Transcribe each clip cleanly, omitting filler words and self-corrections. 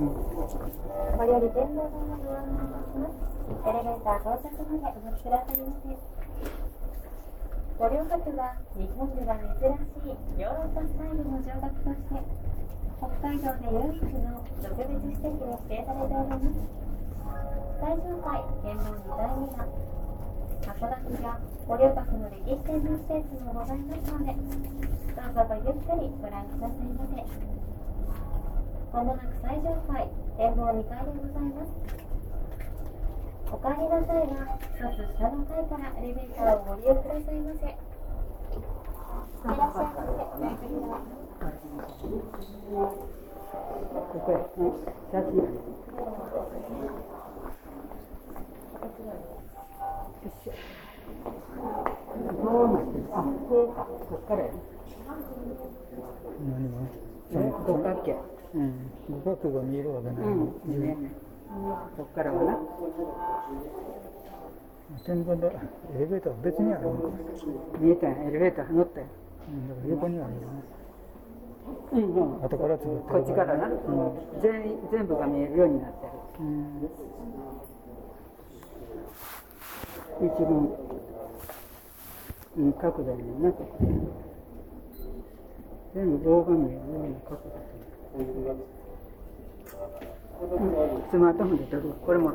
これより展望台のご案内いたします。エレベーター到着までお待ちくださいませ。ご両国は日本では珍しいヨーロッパスタイルの乗客として北海道で唯一の特別指摘を指定されております。最上階天皇2階には函館やご両国の歴史展の施設もございますので、どうぞごゆっくりご覧くださいませ。まもなく最上階展望2階でございます。お帰りの際はまず下の階からエレベーターをご利用くださいませ。いらっしゃいませ。 ここへ、写真。よいしょ。どうなってる？あ、こっからやね。 何が？ 五角形。 五角が見えるわけない。 見えね。こっからはな。 天井でエレベーターは別にあるのか。 見えたんや、エレベーター乗ったんや。 だから横にあるよね。後から作ってこっちからな。全部が見えるようになってる。一番いい角度やねんな、ここ。全部棒が見えるような角度。スマートフォンで撮る。これ持って。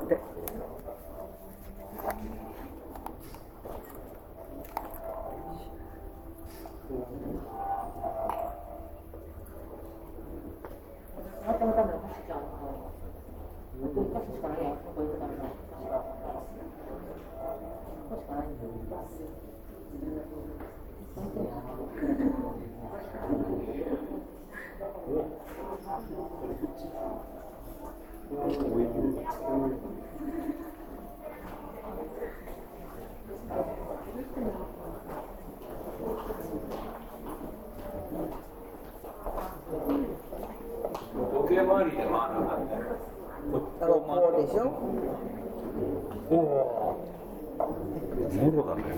時計回りで回らない。 こうでしょ。 おお。もろだね。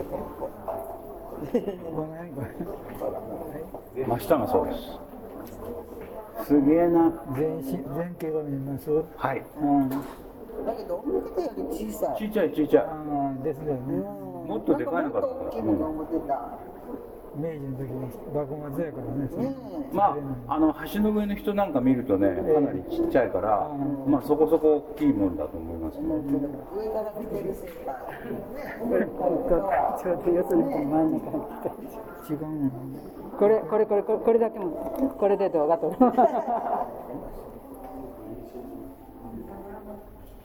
真下がそうです。すげえな。 前景が見えます。 はい。 だけど思ってたより小さい。 ちっちゃいちっちゃい。 ですよね。 もっとでかいのかともっと大きいのが思ってた。 明治の時に幕末やからね。 まあ橋の上の人なんか見るとね、かなりちっちゃいから、まあそこそこ大きいもんだと思いますね。 上から見てる先輩。 ちょっとよその人の真ん中に来た。 違うの。 これだけも、これで動画撮る。